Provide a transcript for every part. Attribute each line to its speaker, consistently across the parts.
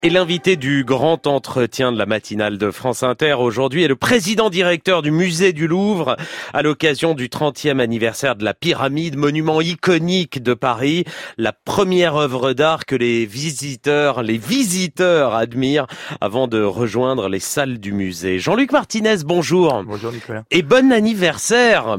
Speaker 1: Et l'invité du grand entretien de la matinale de France Inter aujourd'hui est le président directeur du musée du Louvre à l'occasion du 30e anniversaire de la pyramide, monument iconique de Paris, la première œuvre d'art que les visiteurs admirent avant de rejoindre les salles du musée. Jean-Luc Martinez, bonjour.
Speaker 2: Bonjour Nicolas.
Speaker 1: Et bon anniversaire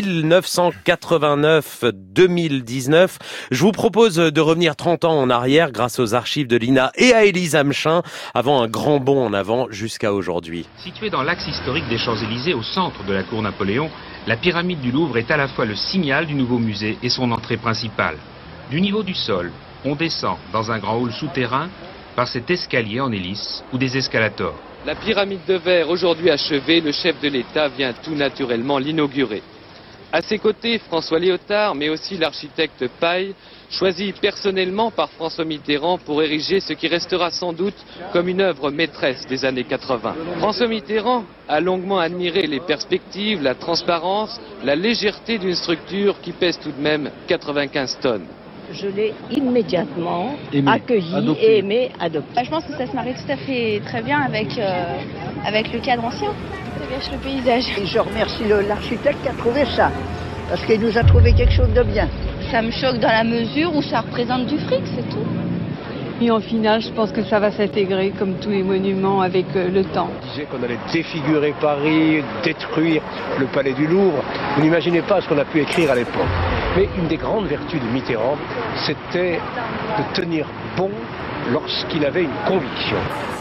Speaker 1: 1989-2019. Je vous propose de revenir 30 ans en arrière grâce aux archives de l'INA et à Élise Amchin, avant un grand bond en avant jusqu'à aujourd'hui.
Speaker 3: Située dans l'axe historique des Champs-Élysées, au centre de la cour Napoléon, la pyramide du Louvre est à la fois le signal du nouveau musée et son entrée principale. Du niveau du sol, on descend dans un grand hall souterrain par cet escalier en hélice ou des escalators.
Speaker 4: La pyramide de verre, aujourd'hui achevée, le chef de l'État vient tout naturellement l'inaugurer. À ses côtés, François Léotard, mais aussi l'architecte Paille, choisi personnellement par François Mitterrand pour ériger ce qui restera sans doute comme une œuvre maîtresse des années 80. François Mitterrand a longuement admiré les perspectives, la transparence, la légèreté d'une structure qui pèse tout de même 95 tonnes.
Speaker 5: Je l'ai immédiatement accueilli, adopté.
Speaker 6: Je pense que ça se marie tout à fait très bien avec le cadre ancien. Ça gâche le paysage.
Speaker 5: Et je remercie l'architecte qui a trouvé ça, parce qu'il nous a trouvé quelque chose de bien.
Speaker 6: Ça me choque dans la mesure où ça représente du fric, c'est tout.
Speaker 7: Et en final, je pense que ça va s'intégrer comme tous les monuments avec le temps.
Speaker 8: On disait qu'on allait défigurer Paris, détruire le palais du Louvre. Vous n'imaginez pas ce qu'on a pu écrire à l'époque. Mais une des grandes vertus de Mitterrand, c'était de tenir bon lorsqu'il avait une conviction.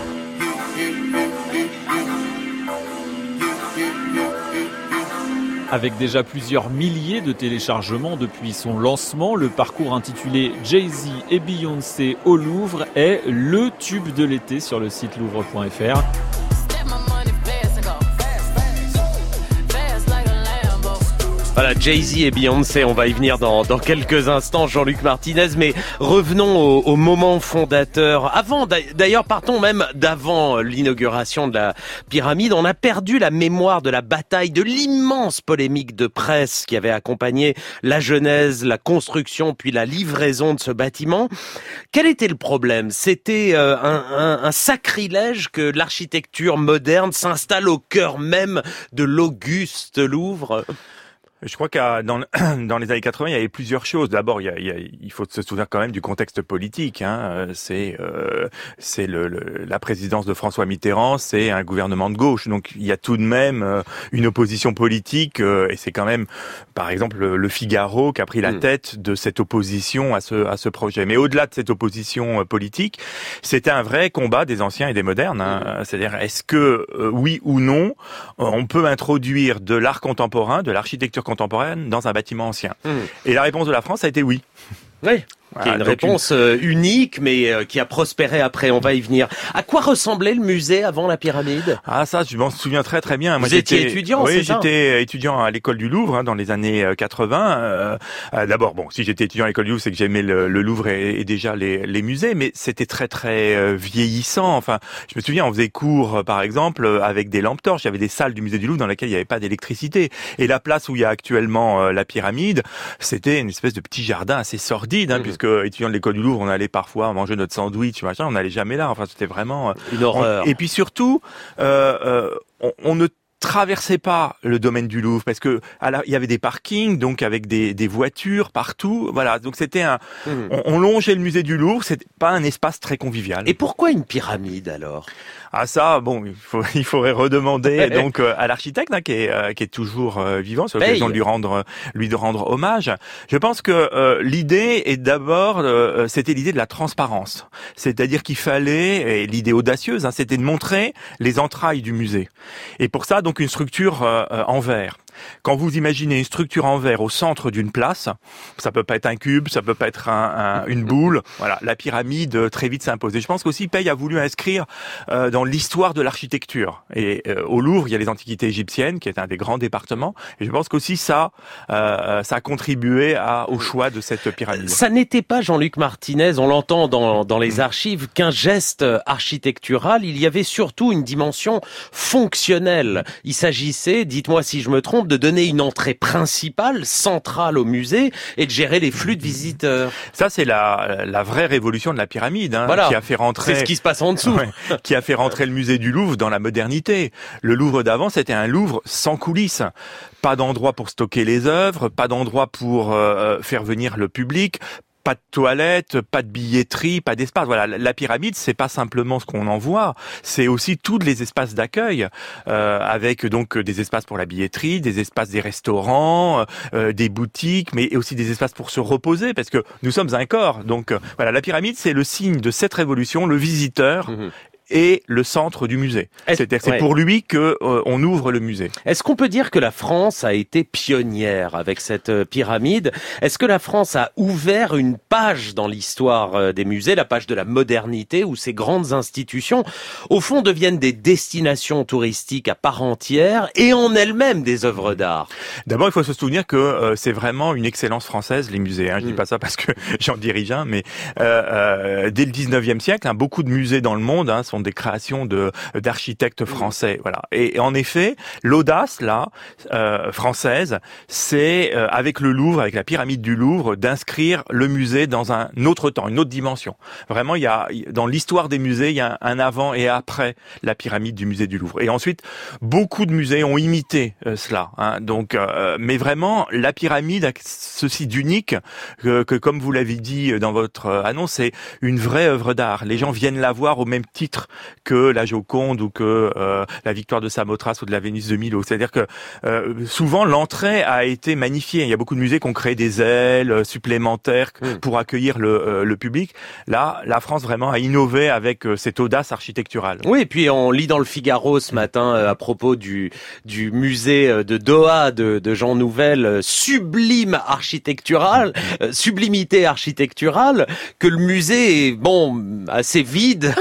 Speaker 9: Avec déjà plusieurs milliers de téléchargements depuis son lancement, le parcours intitulé Jay-Z et Beyoncé au Louvre est le tube de l'été sur le site louvre.fr.
Speaker 1: Voilà, Jay-Z et Beyoncé, on va y venir dans quelques instants, Jean-Luc Martinez, mais revenons au moment fondateur. D'ailleurs, partons même d'avant l'inauguration de la pyramide. On a perdu la mémoire de la bataille, de l'immense polémique de presse qui avait accompagné la genèse, la construction, puis la livraison de ce bâtiment. Quel était le problème ? C'était un sacrilège que l'architecture moderne s'installe au cœur même de l'auguste Louvre.
Speaker 2: Je crois que dans les années 80, il y avait plusieurs choses. D'abord, il faut se souvenir quand même du contexte politique. C'est la présidence de François Mitterrand, c'est un gouvernement de gauche. Donc, il y a tout de même une opposition politique. Et c'est quand même, par exemple, le Figaro qui a pris la tête de cette opposition à ce projet. Mais au-delà de cette opposition politique, c'était un vrai combat des anciens et des modernes. C'est-à-dire, est-ce que, oui ou non, on peut introduire de l'art contemporain, de l'architecture contemporaine dans un bâtiment ancien. Et la réponse de la France a été oui.
Speaker 1: Oui. Qui est une réponse unique, mais qui a prospéré après. On va y venir. À quoi ressemblait le musée avant la pyramide ?
Speaker 2: Ah, ça, je m'en souviens très très bien.
Speaker 1: Vous étiez étudiant, c'est ça ?
Speaker 2: Oui, j'étais étudiant à l'école du Louvre dans les années 80. D'abord, si j'étais étudiant à l'école du Louvre, c'est que j'aimais le Louvre et déjà les musées, mais c'était très très vieillissant. Enfin, je me souviens, on faisait cours, par exemple, avec des lampes torches. Il y avait des salles du musée du Louvre dans lesquelles il n'y avait pas d'électricité. Et la place où il y a actuellement la pyramide, c'était une espèce de petit jardin assez sordide, puisque étudiant de l'école du Louvre, on allait parfois manger notre sandwich, machin, on n'allait jamais là. Enfin, c'était vraiment
Speaker 1: une horreur.
Speaker 2: Et puis surtout, on ne traversait pas le domaine du Louvre parce que il y avait des parkings, donc avec des voitures partout. Voilà, donc c'était on longeait le musée du Louvre. C'était pas un espace très convivial.
Speaker 1: Et pourquoi une pyramide alors ?
Speaker 2: Ah ça, il faudrait redemander donc à l'architecte qui est toujours vivant, c'est l'occasion de lui rendre hommage. Je pense que l'idée est d'abord, c'était l'idée de la transparence, c'est-à-dire qu'il fallait, et l'idée audacieuse, c'était de montrer les entrailles du musée. Et pour ça, donc une structure en verre. Quand vous imaginez une structure en verre au centre d'une place, ça peut pas être un cube, ça peut pas être une boule. Voilà, la pyramide très vite s'impose. Et je pense qu'aussi Paille a voulu inscrire dans l'histoire de l'architecture. Et au Louvre, il y a les antiquités égyptiennes, qui est un des grands départements. Et je pense qu'aussi ça a contribué au choix de cette pyramide.
Speaker 1: Ça n'était pas, Jean-Luc Martinez, on l'entend dans les archives, qu'un geste architectural. Il y avait surtout une dimension fonctionnelle. Il s'agissait, dites-moi si je me trompe, exemple de donner une entrée principale, centrale au musée et de gérer les flux de visiteurs.
Speaker 2: Ça, c'est la vraie révolution de la pyramide,
Speaker 1: voilà.
Speaker 2: Qui a fait rentrer...
Speaker 1: C'est ce qui se passe en dessous.
Speaker 2: Qui a fait rentrer le musée du Louvre dans la modernité. Le Louvre d'avant, c'était un Louvre sans coulisses. Pas d'endroit pour stocker les œuvres, pas d'endroit pour faire venir le public, pas de toilettes, pas de billetterie, pas d'espace. Voilà, la pyramide, c'est pas simplement ce qu'on en voit, c'est aussi tous les espaces d'accueil, avec donc des espaces pour la billetterie, des espaces des restaurants, des boutiques, mais aussi des espaces pour se reposer, parce que nous sommes un corps. Donc voilà, la pyramide, c'est le signe de cette révolution, le visiteur. Et le centre du musée. C'est pour lui que on ouvre le musée.
Speaker 1: Est-ce qu'on peut dire que la France a été pionnière avec cette pyramide? Est-ce que la France a ouvert une page dans l'histoire des musées, la page de la modernité, où ces grandes institutions, au fond, deviennent des destinations touristiques à part entière et en elles-mêmes des œuvres d'art?
Speaker 2: D'abord, il faut se souvenir que c'est vraiment une excellence française, les musées. Je dis pas ça parce que j'en dirige un, mais dès le 19e siècle, beaucoup de musées dans le monde sont des créations d'architectes français, voilà. Et en effet, l'audace là française, c'est avec le Louvre, avec la pyramide du Louvre, d'inscrire le musée dans un autre temps, une autre dimension. Vraiment, il y a dans l'histoire des musées, il y a un avant et après la pyramide du musée du Louvre. Et ensuite, beaucoup de musées ont imité cela. Donc, mais vraiment, la pyramide a ceci d'unique que comme vous l'avez dit dans votre annonce, c'est une vraie œuvre d'art. Les gens viennent la voir au même titre que la Joconde ou que la Victoire de Samothrace ou de la Vénus de Milo. C'est-à-dire que souvent l'entrée a été magnifiée. Il y a beaucoup de musées qui ont créé des ailes supplémentaires pour accueillir le public. Là, la France vraiment a innové avec cette audace architecturale.
Speaker 1: Oui, et puis on lit dans le Figaro ce matin à propos du musée de Doha de Jean Nouvel, sublimité architecturale, que le musée est assez vide.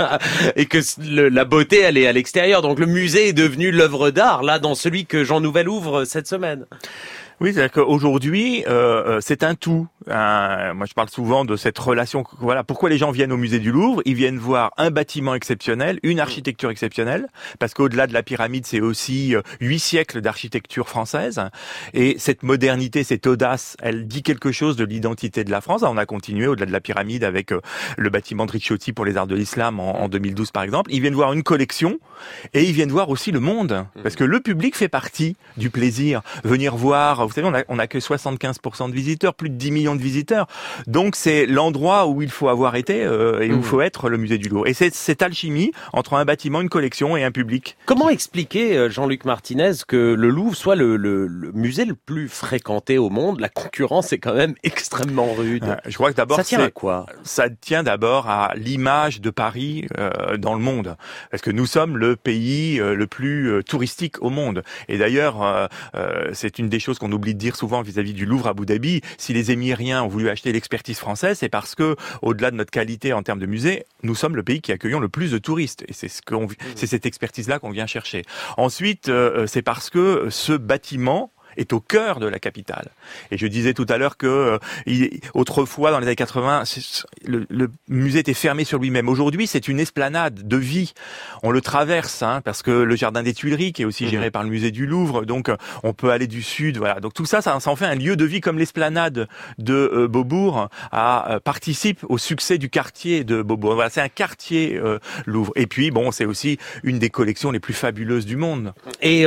Speaker 1: Et que la beauté, elle est à l'extérieur. Donc le musée est devenu l'œuvre d'art, là, dans celui que Jean Nouvel ouvre cette semaine.
Speaker 2: Oui, c'est-à-dire qu'aujourd'hui, c'est un tout. Moi, je parle souvent de cette relation. Voilà, pourquoi les gens viennent au musée du Louvre? Ils viennent voir un bâtiment exceptionnel, une architecture exceptionnelle, parce qu'au-delà de la pyramide, c'est aussi 8 siècles d'architecture française. Et cette modernité, cette audace, elle dit quelque chose de l'identité de la France. On a continué au-delà de la pyramide avec le bâtiment de Ricciotti pour les arts de l'islam en 2012, par exemple. Ils viennent voir une collection et ils viennent voir aussi le monde, parce que le public fait partie du plaisir. Venir voir. Vous savez, on a que 75% de visiteurs, plus de 10 millions de visiteurs. Donc c'est l'endroit où il faut avoir été et où il faut être, le musée du Louvre. Et c'est cette alchimie entre un bâtiment, une collection et un public.
Speaker 1: Comment expliquer, Jean-Luc Martinez, que le Louvre soit le musée le plus fréquenté au monde? La concurrence est quand même extrêmement rude.
Speaker 2: Je crois que d'abord,
Speaker 1: ça tient à quoi?
Speaker 2: Ça tient d'abord à l'image de Paris dans le monde. Parce que nous sommes le pays le plus touristique au monde. Et d'ailleurs, c'est une des choses qu'on oublie de dire souvent vis-à-vis du Louvre à Abu Dhabi. Si les Émiriens ont voulu acheter l'expertise française, c'est parce que, au-delà de notre qualité en termes de musée, nous sommes le pays qui accueillons le plus de touristes. Et c'est c'est cette expertise-là qu'on vient chercher. Ensuite, c'est parce que ce bâtiment est au cœur de la capitale. Et je disais tout à l'heure que autrefois, dans les années 80, le musée était fermé sur lui-même. Aujourd'hui, c'est une esplanade de vie. On le traverse, parce que le jardin des Tuileries, qui est aussi géré par le musée du Louvre, donc on peut aller du sud. Voilà. Donc tout ça, ça en fait un lieu de vie, comme l'esplanade de Beaubourg participe au succès du quartier de Beaubourg. Voilà, c'est un quartier Louvre. Et puis, c'est aussi une des collections les plus fabuleuses du monde.
Speaker 1: Et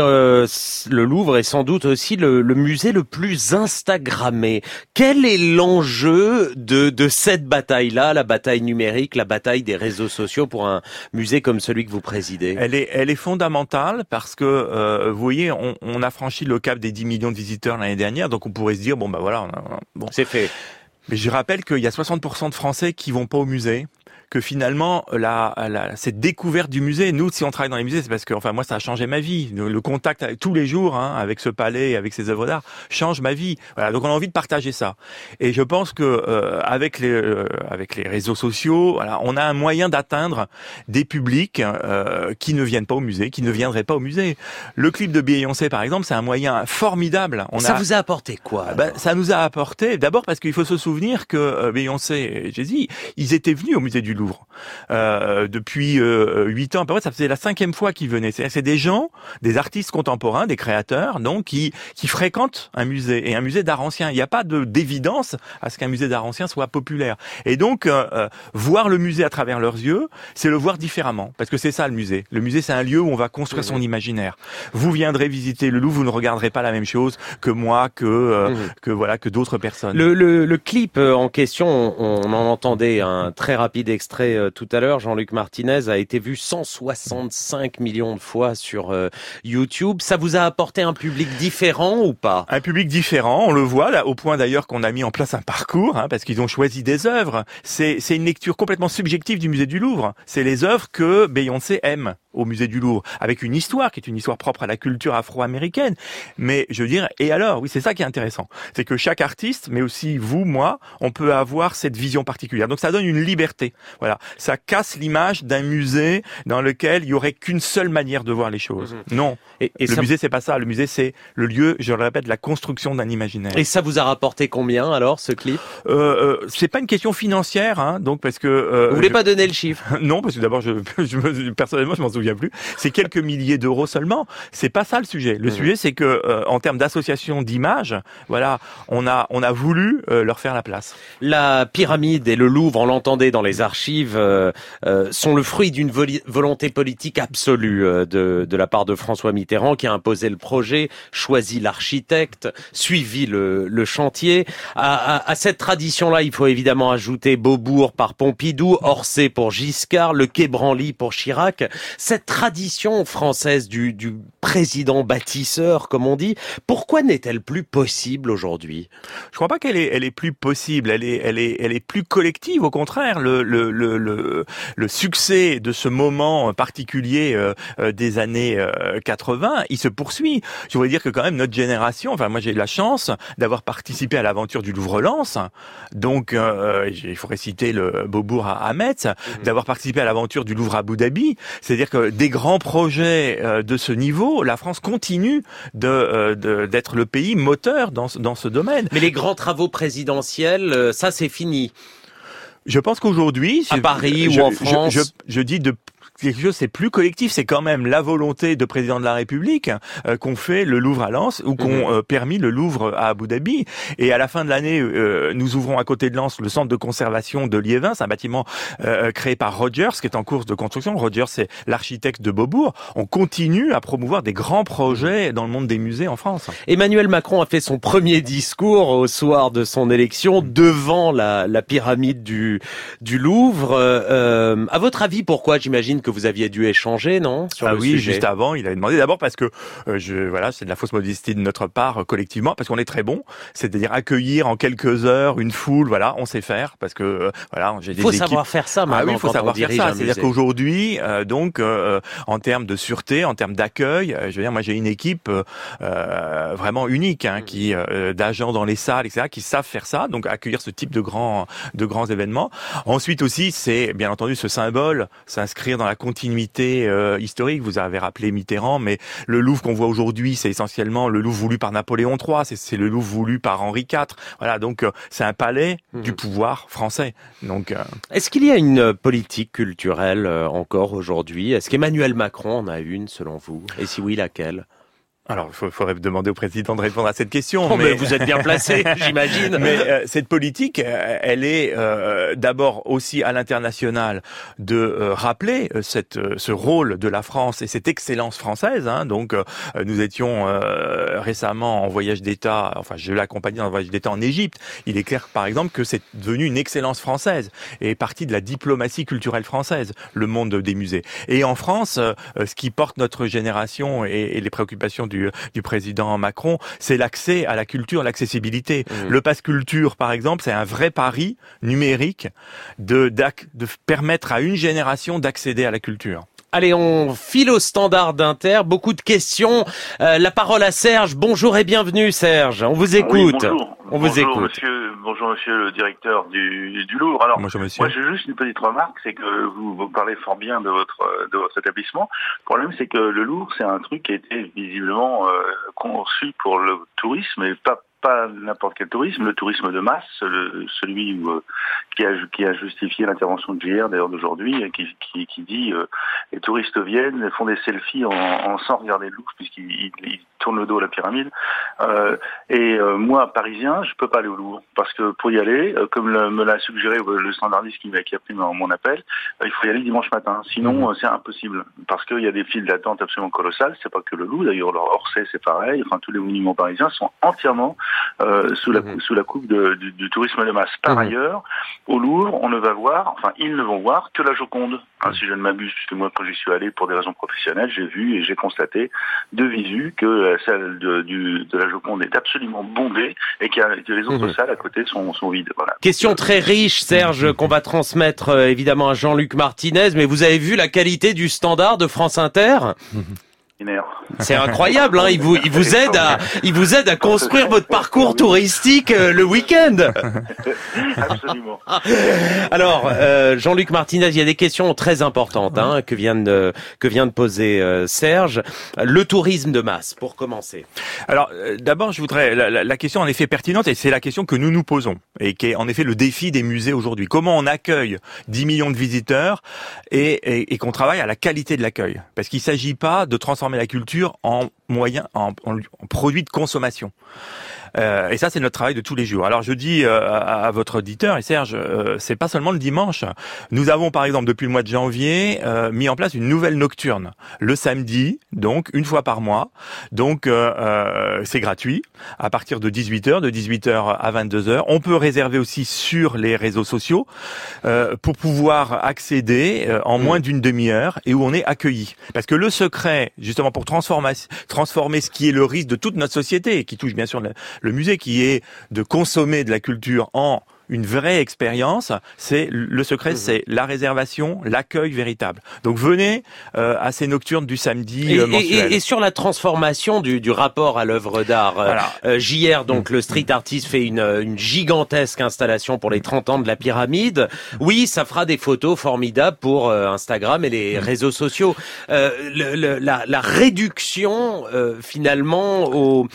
Speaker 1: le Louvre est sans doute aussi le musée le plus instagrammé. Quel est l'enjeu de cette bataille-là, la bataille numérique, la bataille des réseaux sociaux pour un musée comme celui que vous présidez?
Speaker 2: Elle est fondamentale parce que, vous voyez, on a franchi le cap des 10 millions de visiteurs l'année dernière, donc on pourrait se dire,
Speaker 1: c'est fait.
Speaker 2: Mais je rappelle qu'il y a 60% de Français qui vont pas au musée. Que finalement, cette découverte du musée, nous, si on travaille dans les musées, c'est parce que, moi, ça a changé ma vie. Le contact tous les jours, avec ce palais, avec ces œuvres d'art, change ma vie. Voilà, donc on a envie de partager ça. Et je pense que avec les réseaux sociaux, voilà, on a un moyen d'atteindre des publics qui ne viennent pas au musée, qui ne viendraient pas au musée. Le clip de Beyoncé, par exemple, c'est un moyen formidable.
Speaker 1: Ça vous a apporté quoi?
Speaker 2: Ça nous a apporté, d'abord parce qu'il faut se souvenir que Beyoncé et Jay-Z, ils étaient venus au musée du Louvre. Louvre. Depuis 8 ans, à peu près, ça faisait la 5e fois qu'ils venaient. C'est des gens, des artistes contemporains, des créateurs, donc qui fréquentent un musée, et un musée d'art ancien. Il n'y a pas d'évidence à ce qu'un musée d'art ancien soit populaire. Et donc, voir le musée à travers leurs yeux, c'est le voir différemment. Parce que c'est ça le musée. Le musée, c'est un lieu où on va construire son imaginaire. Vous viendrez visiter le Louvre, vous ne regarderez pas la même chose que moi, que d'autres personnes.
Speaker 1: Le clip en question, on en entendait un très rapide extrait tout à l'heure. Jean-Luc Martinez a été vu 165 millions de fois sur YouTube. Ça vous a apporté un public différent ou pas?
Speaker 2: Un public différent, on le voit, là, au point d'ailleurs qu'on a mis en place un parcours, parce qu'ils ont choisi des œuvres. C'est une lecture complètement subjective du musée du Louvre. C'est les œuvres que Beyoncé aime au musée du Louvre, avec une histoire qui est une histoire propre à la culture afro-américaine. Mais je veux dire, et alors, oui, c'est ça qui est intéressant. C'est que chaque artiste, mais aussi vous, moi, on peut avoir cette vision particulière. Donc ça donne une liberté. Voilà. Ça casse l'image d'un musée dans lequel il y aurait qu'une seule manière de voir les choses. Non. Et le musée, c'est pas ça. Le musée, c'est le lieu, je le répète, de la construction d'un imaginaire.
Speaker 1: Et ça vous a rapporté combien, alors, ce clip?
Speaker 2: C'est pas une question financière, donc, parce que...
Speaker 1: vous voulez pas donner le chiffre?
Speaker 2: Non, parce que d'abord, personnellement, je m'en souviens plus. C'est quelques milliers d'euros seulement. C'est pas ça le sujet. Le sujet, c'est que en termes d'association d'images, voilà, on a voulu leur faire la place.
Speaker 1: La pyramide et le Louvre, on l'entendait dans les archives, sont le fruit d'une volonté politique absolue de la part de François Mitterrand, qui a imposé le projet, choisi l'architecte, suivi le chantier. À cette tradition-là, il faut évidemment ajouter Beaubourg par Pompidou, Orsay pour Giscard, le Quai Branly pour Chirac. Cette tradition française du président bâtisseur, comme on dit, pourquoi n'est-elle plus possible aujourd'hui?
Speaker 2: Je crois pas qu'elle est plus possible. Elle est plus collective. Au contraire, le succès de ce moment particulier des années 80, il se poursuit. Je voudrais dire que quand même notre génération, enfin moi j'ai eu la chance d'avoir participé à l'aventure du Louvre-Lens. Donc il faudrait citer le Beaubourg à Metz, d'avoir participé à l'aventure du Louvre à Abu Dhabi. C'est-à-dire que des grands projets de ce niveau, la France continue d'être le pays moteur dans ce domaine.
Speaker 1: Mais les grands travaux présidentiels, ça c'est fini.
Speaker 2: Je pense qu'aujourd'hui,
Speaker 1: à Paris ou en France,
Speaker 2: je dis de quelque chose, c'est plus collectif, c'est quand même la volonté de président de la République qu'on fait le Louvre à Lens ou qu'on permis le Louvre à Abu Dhabi. Et à la fin de l'année, nous ouvrons à côté de Lens le centre de conservation de Liévin, c'est un bâtiment créé par Rogers qui est en cours de construction. Rogers, c'est l'architecte de Beaubourg. On continue à promouvoir des grands projets dans le monde des musées en France.
Speaker 1: Emmanuel Macron a fait son premier discours au soir de son élection devant la pyramide du Louvre. À votre avis, pourquoi? J'imagine que vous aviez dû échanger, non, sur le sujet.
Speaker 2: Juste avant, il avait demandé d'abord parce que c'est de la fausse modestie de notre part collectivement, parce qu'on est très bon, c'est-à-dire accueillir en quelques heures une foule, voilà, on sait faire, parce que j'ai des équipes.
Speaker 1: Il faut savoir faire ça maintenant.
Speaker 2: Oui, il faut savoir faire ça. C'est-à-dire qu'aujourd'hui, en termes de sûreté, en termes d'accueil, je veux dire, moi j'ai une équipe vraiment unique, qui d'agents dans les salles, etc., qui savent faire ça, donc accueillir ce type de grands événements. Ensuite aussi, c'est bien entendu ce symbole, s'inscrire dans la continuité historique. Vous avez rappelé Mitterrand, mais le Louvre qu'on voit aujourd'hui, c'est essentiellement le Louvre voulu par Napoléon III, c'est le Louvre voulu par Henri IV. Voilà, donc c'est un palais du pouvoir français. Donc,
Speaker 1: est-ce qu'il y a une politique culturelle encore aujourd'hui? Est-ce qu'Emmanuel Macron en a une, selon vous? Et si oui, laquelle?
Speaker 2: Alors, il faudrait demander au président de répondre à cette question.
Speaker 1: Mais vous êtes bien placé, j'imagine.
Speaker 2: Mais cette politique, elle est d'abord aussi à l'international de rappeler ce rôle de la France et cette excellence française. Donc, nous étions récemment en voyage d'État. Enfin, je l'ai accompagné dans un voyage d'État en Égypte. Il est clair, par exemple, que c'est devenu une excellence française et partie de la diplomatie culturelle française, le monde des musées. Et en France, ce qui porte notre génération et les préoccupations du président Macron, c'est l'accès à la culture, l'accessibilité. Le pass culture, par exemple, c'est un vrai pari numérique de permettre à une génération d'accéder à la culture.
Speaker 1: Allez, on file au standard d'Inter. Beaucoup de questions. La parole à Serge. Bonjour et bienvenue, Serge. On vous écoute.
Speaker 10: Oui, bonjour. Bonjour, monsieur le directeur du Louvre. Alors,
Speaker 2: bonjour, monsieur.
Speaker 10: Moi, j'ai juste une petite remarque, c'est que vous parlez fort bien de votre établissement. Le problème, c'est que le Louvre, c'est un truc qui a été visiblement conçu pour le tourisme et pas pas n'importe quel tourisme, le tourisme de masse, celui qui a justifié l'intervention de JR d'ailleurs d'aujourd'hui, qui dit les touristes viennent, font des selfies sans regarder le Louvre puisqu'ils tournent le dos à la pyramide. Moi, parisien, je peux pas aller au Louvre parce que pour y aller, comme me l'a suggéré le standardiste qui a pris mon appel, il faut y aller dimanche matin. Sinon, c'est impossible parce qu'il y a des files d'attente absolument colossales. C'est pas que le Louvre, d'ailleurs, Orsay c'est pareil. Enfin, tous les monuments parisiens sont entièrement sous la coupe du tourisme de masse. Par ailleurs, au Louvre, ils ne vont voir que la Joconde. Si je ne m'abuse, puisque moi, quand j'y suis allé pour des raisons professionnelles, j'ai vu et j'ai constaté de visu que celle de la Joconde est absolument bondée et que les autres salles à côté sont vides. Voilà.
Speaker 1: Question très riche, Serge, qu'on va transmettre évidemment à Jean-Luc Martinez, mais vous avez vu la qualité du standard de France Inter ? C'est incroyable, hein. Il vous aide à construire votre parcours touristique le week-end.
Speaker 10: Absolument.
Speaker 1: Alors, Jean-Luc Martinez, il y a des questions très importantes que vient de poser Serge. Le tourisme de masse, pour commencer.
Speaker 2: Alors, d'abord, je voudrais la question en effet pertinente, et c'est la question que nous nous posons, et qui est en effet le défi des musées aujourd'hui. Comment on accueille 10 millions de visiteurs et qu'on travaille à la qualité de l'accueil, parce qu'il ne s'agit pas de transformer la culture en produit de consommation. Et ça, c'est notre travail de tous les jours. Alors, je dis à votre auditeur, et Serge, c'est pas seulement le dimanche. Nous avons, par exemple, depuis le mois de janvier, mis en place une nouvelle nocturne. Le samedi, donc, une fois par mois. Donc, c'est gratuit, à partir de 18h, de 18h à 22h. On peut réserver aussi sur les réseaux sociaux pour pouvoir accéder en moins d'une demi-heure et où on est accueilli. Parce que le secret, justement, pour transformer ce qui est le risque de toute notre société, et qui touche bien sûr le musée, qui est de consommer de la culture en une vraie expérience, le secret, c'est la réservation, l'accueil véritable. Donc venez à ces nocturnes du samedi mensuel.
Speaker 1: Et sur la transformation du rapport à l'œuvre d'art, voilà. JR, donc le street artist, fait une gigantesque installation pour les 30 ans de la pyramide. Oui, ça fera des photos formidables pour Instagram et les réseaux sociaux. La réduction finalement au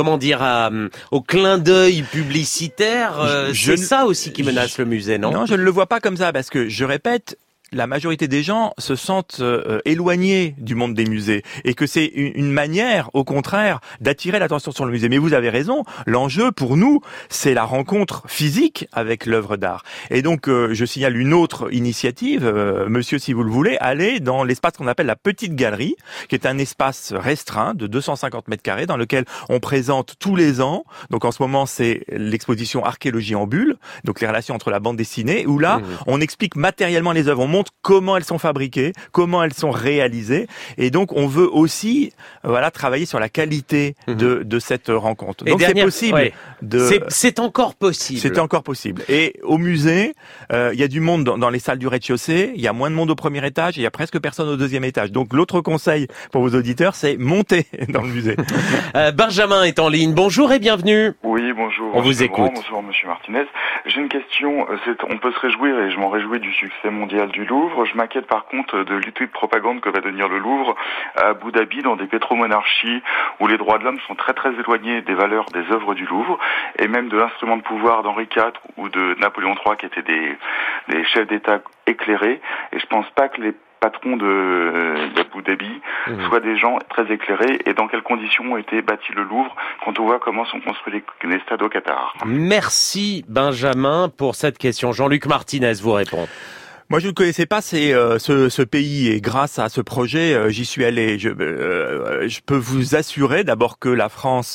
Speaker 1: clin d'œil publicitaire, c'est ça aussi qui menace le musée, non ?
Speaker 2: Non, je ne le vois pas comme ça, parce que, je répète, la majorité des gens se sentent éloignés du monde des musées, et que c'est une manière, au contraire, d'attirer l'attention sur le musée. Mais vous avez raison, l'enjeu pour nous, c'est la rencontre physique avec l'œuvre d'art. Et donc, je signale une autre initiative, monsieur, si vous le voulez, allez dans l'espace qu'on appelle la Petite Galerie, qui est un espace restreint de 250 mètres carrés, dans lequel on présente tous les ans, donc en ce moment c'est l'exposition Archéologie en bulle, donc les relations entre la bande dessinée, où là, on explique matériellement les œuvres, on montre comment elles sont fabriquées, comment elles sont réalisées, et donc on veut aussi travailler sur la qualité de cette rencontre. Donc c'est possible. Ouais.
Speaker 1: C'est encore possible.
Speaker 2: C'est encore possible. Et au musée, il y a du monde dans les salles du rez-de-chaussée, il y a moins de monde au premier étage, et il y a presque personne au deuxième étage. Donc l'autre conseil pour vos auditeurs, c'est monter dans le musée.
Speaker 1: Benjamin est en ligne. Bonjour et bienvenue.
Speaker 11: Oui, bonjour.
Speaker 1: On vous écoute.
Speaker 11: Bonjour monsieur Martinez. J'ai une question. On peut se réjouir, et je m'en réjouis, du succès mondial du Louvre. Je m'inquiète par contre de l'outil de propagande que va devenir le Louvre à Abu Dhabi, dans des pétromonarchies où les droits de l'homme sont très très éloignés des valeurs des œuvres du Louvre, et même de l'instrument de pouvoir d'Henri IV ou de Napoléon III, qui étaient des chefs d'État éclairés. Et je pense pas que les patrons d'Abu Dhabi soient des gens très éclairés. Et dans quelles conditions ont été bâtis le Louvre, quand on voit comment sont construits les stades au Qatar?
Speaker 1: Merci Benjamin pour cette question. Jean-Luc Martinez vous répond.
Speaker 2: Moi, je ne connaissais pas ce pays, et grâce à ce projet, j'y suis allé. Je peux vous assurer d'abord que la France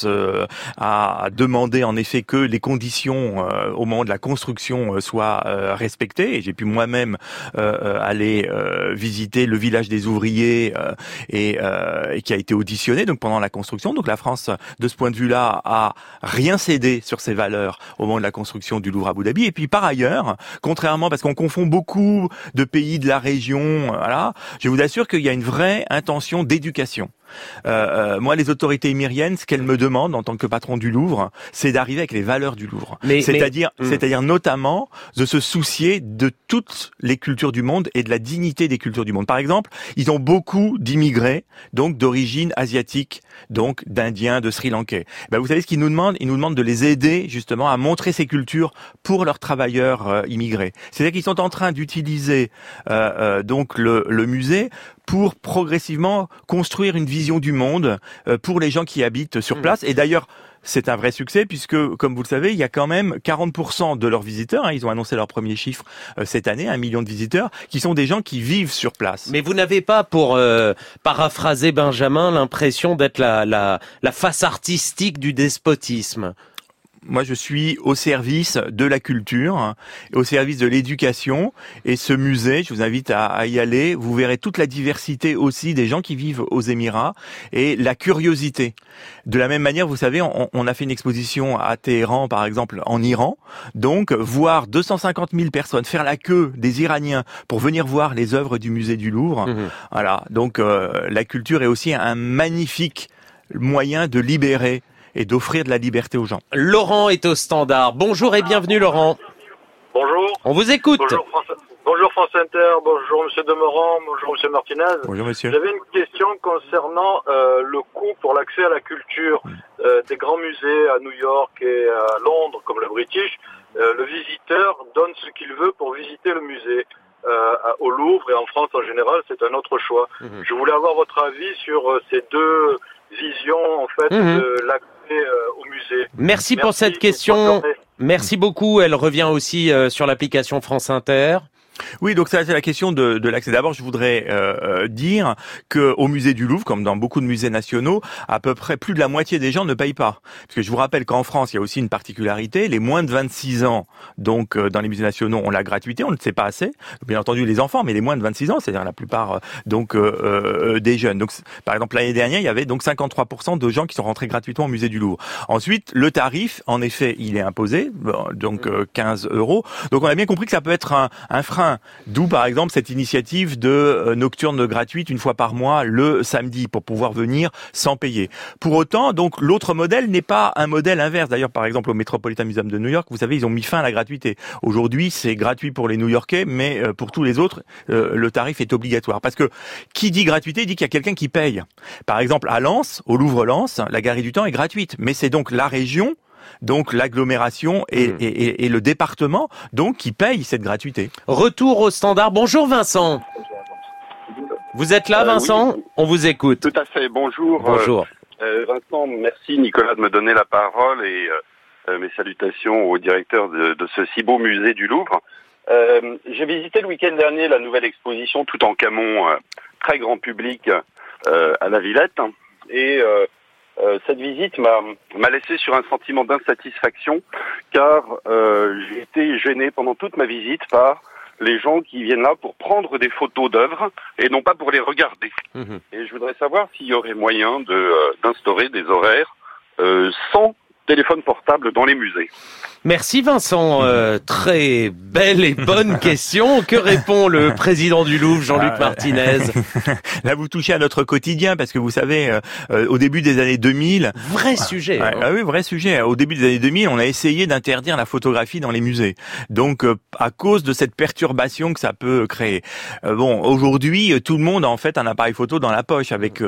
Speaker 2: a demandé en effet que les conditions au moment de la construction soient respectées. Et j'ai pu moi-même aller visiter le village des ouvriers et qui a été auditionné donc pendant la construction. Donc la France, de ce point de vue-là, a rien cédé sur ses valeurs au moment de la construction du Louvre à Abu Dhabi. Et puis par ailleurs, contrairement, parce qu'on confond beaucoup de pays de la région, je vous assure qu'il y a une vraie intention d'éducation. Moi, les autorités émiriennes, ce qu'elles me demandent en tant que patron du Louvre, c'est d'arriver avec les valeurs du Louvre. C'est-à-dire notamment de se soucier de toutes les cultures du monde et de la dignité des cultures du monde. Par exemple, ils ont beaucoup d'immigrés, donc d'origine asiatique, donc d'Indiens, de Sri Lankais. Ben, vous savez ce qu'ils nous demandent? Ils nous demandent de les aider justement à montrer ces cultures pour leurs travailleurs immigrés. C'est-à-dire qu'ils sont en train d'utiliser donc le musée pour progressivement construire une vision du monde pour les gens qui habitent sur place. Et d'ailleurs, c'est un vrai succès puisque, comme vous le savez, il y a quand même 40% de leurs visiteurs, ils ont annoncé leur premier chiffre cette année, 1 million de visiteurs, qui sont des gens qui vivent sur place.
Speaker 1: Mais vous n'avez pas, pour paraphraser Benjamin, l'impression d'être la face artistique du despotisme?
Speaker 2: Moi, je suis au service de la culture, au service de l'éducation. Et ce musée, je vous invite à y aller. Vous verrez toute la diversité aussi des gens qui vivent aux Émirats et la curiosité. De la même manière, vous savez, on a fait une exposition à Téhéran, par exemple, en Iran. Donc, voir 250 000 personnes faire la queue des Iraniens pour venir voir les œuvres du musée du Louvre. Voilà. Donc, la culture est aussi un magnifique moyen de libérer et d'offrir de la liberté aux gens.
Speaker 1: Laurent est au standard. Bonjour et bienvenue Laurent.
Speaker 12: Bonjour.
Speaker 1: On vous écoute.
Speaker 12: Bonjour France Inter, bonjour Monsieur Demorand, bonjour Monsieur Martinez.
Speaker 2: Bonjour Monsieur.
Speaker 12: J'avais une question concernant le coût pour l'accès à la culture des grands musées à New York et à Londres, comme le British. Le visiteur donne ce qu'il veut pour visiter le musée. Au Louvre et en France en général, c'est un autre choix. Je voulais avoir votre avis sur ces deux visions en fait de l'accès au musée.
Speaker 1: Merci pour cette question. Merci beaucoup. Elle revient aussi sur l'application France Inter.
Speaker 2: Oui, donc ça c'est la question de l'accès. D'abord, je voudrais dire que au musée du Louvre, comme dans beaucoup de musées nationaux, à peu près plus de la moitié des gens ne payent pas. Parce que je vous rappelle qu'en France, il y a aussi une particularité, les moins de 26 ans, donc dans les musées nationaux, ont la gratuité, on ne le sait pas assez. Bien entendu les enfants, mais les moins de 26 ans, c'est-à-dire la plupart des jeunes. Donc par exemple l'année dernière, il y avait donc 53% de gens qui sont rentrés gratuitement au musée du Louvre. Ensuite, le tarif, en effet, il est imposé, donc 15 €. Donc on a bien compris que ça peut être un frein. D'où par exemple cette initiative de nocturne gratuite une fois par mois le samedi pour pouvoir venir sans payer. Pour autant, donc l'autre modèle n'est pas un modèle inverse. D'ailleurs, par exemple au Metropolitan Museum de New York, vous savez, ils ont mis fin à la gratuité. Aujourd'hui, c'est gratuit pour les New-Yorkais, mais pour tous les autres, le tarif est obligatoire. Parce que qui dit gratuité dit qu'il y a quelqu'un qui paye. Par exemple, à Lens, au Louvre-Lens, la Galerie du Temps est gratuite, mais c'est donc la région, donc l'agglomération et le département donc qui paye cette gratuité.
Speaker 1: Retour au standard. Bonjour Vincent. Vous êtes là Vincent? Oui. On vous écoute.
Speaker 13: Tout à fait. Bonjour.
Speaker 1: Bonjour.
Speaker 13: Vincent, merci Nicolas de me donner la parole et mes salutations au directeur de ce si beau musée du Louvre. J'ai visité le week-end dernier la nouvelle exposition Toutankhamon, très grand public à la Villette et cette visite m'a laissé sur un sentiment d'insatisfaction car j'ai été gêné pendant toute ma visite par les gens qui viennent là pour prendre des photos d'œuvres et non pas pour les regarder. Et je voudrais savoir s'il y aurait moyen d'instaurer des horaires sans téléphone portable dans les musées.
Speaker 1: Merci Vincent, très belle et bonne question. Que répond le président du Louvre, Jean-Luc Martinez?
Speaker 2: Là, vous touchez à notre quotidien parce que vous savez, au début des années 2000...
Speaker 1: Vrai sujet.
Speaker 2: Oui, vrai sujet. Au début des années 2000, on a essayé d'interdire la photographie dans les musées. Donc, à cause de cette perturbation que ça peut créer. Bon, aujourd'hui, tout le monde a en fait un appareil photo dans la poche avec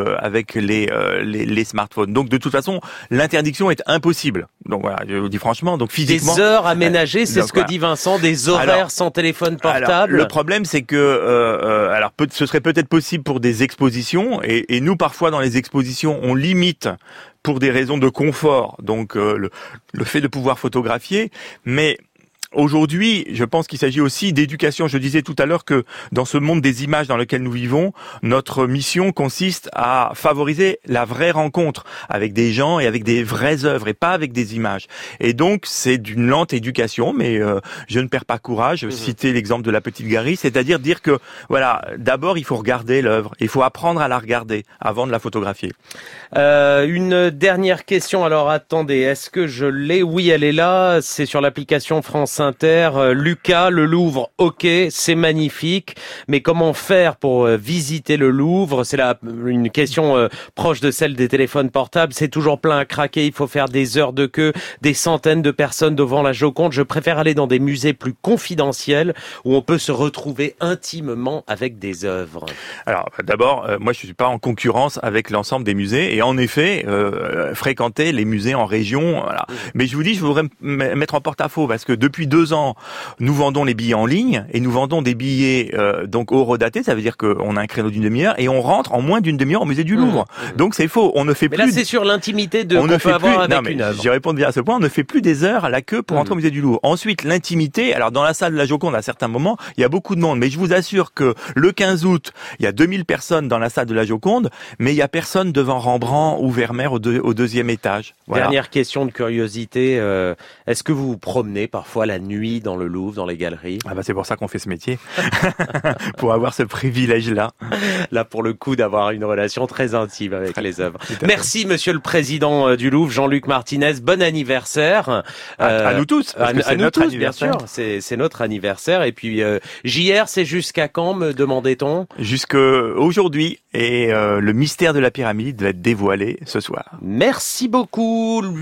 Speaker 2: les smartphones. Donc, de toute façon, l'interdiction est impossible. Donc voilà, je vous dis franchement, donc physiquement...
Speaker 1: Des heures aménagées, c'est ce que dit Vincent, des horaires sans téléphone portable.
Speaker 2: Le problème, c'est que, ce serait peut-être possible pour des expositions, et nous, parfois, dans les expositions, on limite pour des raisons de confort, donc le fait de pouvoir photographier, mais... Aujourd'hui, je pense qu'il s'agit aussi d'éducation. Je disais tout à l'heure que dans ce monde des images dans lequel nous vivons, notre mission consiste à favoriser la vraie rencontre avec des gens et avec des vraies œuvres et pas avec des images. Et donc, c'est d'une lente éducation, mais je ne perds pas courage. Citer l'exemple de la petite Gary, c'est-à-dire dire que, voilà, d'abord, il faut regarder l'œuvre. Il faut apprendre à la regarder avant de la photographier.
Speaker 1: Une dernière question. Alors, attendez, est-ce que je l'ai? Oui, elle est là. C'est sur l'application France France Inter. Lucas, le Louvre, ok, c'est magnifique, mais comment faire pour visiter le Louvre? C'est une question proche de celle des téléphones portables. C'est toujours plein à craquer, il faut faire des heures de queue, des centaines de personnes devant la Joconde. Je préfère aller dans des musées plus confidentiels où on peut se retrouver intimement avec des œuvres.
Speaker 2: Alors d'abord, moi je suis pas en concurrence avec l'ensemble des musées et en effet, fréquenter les musées en région, voilà. Mais je vous dis, je voudrais me mettre en porte-à-faux parce que depuis 2 ans, nous vendons les billets en ligne et nous vendons des billets donc horodatés, ça veut dire qu'on a un créneau d'une demi-heure et on rentre en moins d'une demi-heure au musée du Louvre. Donc c'est faux, on ne fait plus...
Speaker 1: Mais là c'est sur l'intimité qu'on peut avoir avec une œuvre.
Speaker 2: J'y réponds bien à ce point, on ne fait plus des heures à la queue pour entrer au musée du Louvre. Ensuite, l'intimité, alors dans la salle de la Joconde à certains moments, il y a beaucoup de monde, mais je vous assure que le 15 août, il y a 2000 personnes dans la salle de la Joconde, mais il y a personne devant Rembrandt ou Vermeer au 2e étage. Voilà.
Speaker 1: Dernière question de curiosité, est-ce que vous vous promenez parfois la nuit dans le Louvre, dans les galeries?
Speaker 2: Ah bah c'est pour ça qu'on fait ce métier, pour avoir ce privilège-là.
Speaker 1: Là pour le coup d'avoir une relation très intime avec les œuvres. Merci Monsieur le Président du Louvre, Jean-Luc Martinez, bon anniversaire.
Speaker 2: À nous tous, parce que c'est notre anniversaire.
Speaker 1: Bien sûr, c'est notre anniversaire. Et puis JR, c'est jusqu'à quand, me demandait-on?
Speaker 2: Jusqu'à aujourd'hui, et le mystère de la pyramide va être dévoilé ce soir.
Speaker 1: Merci beaucoup.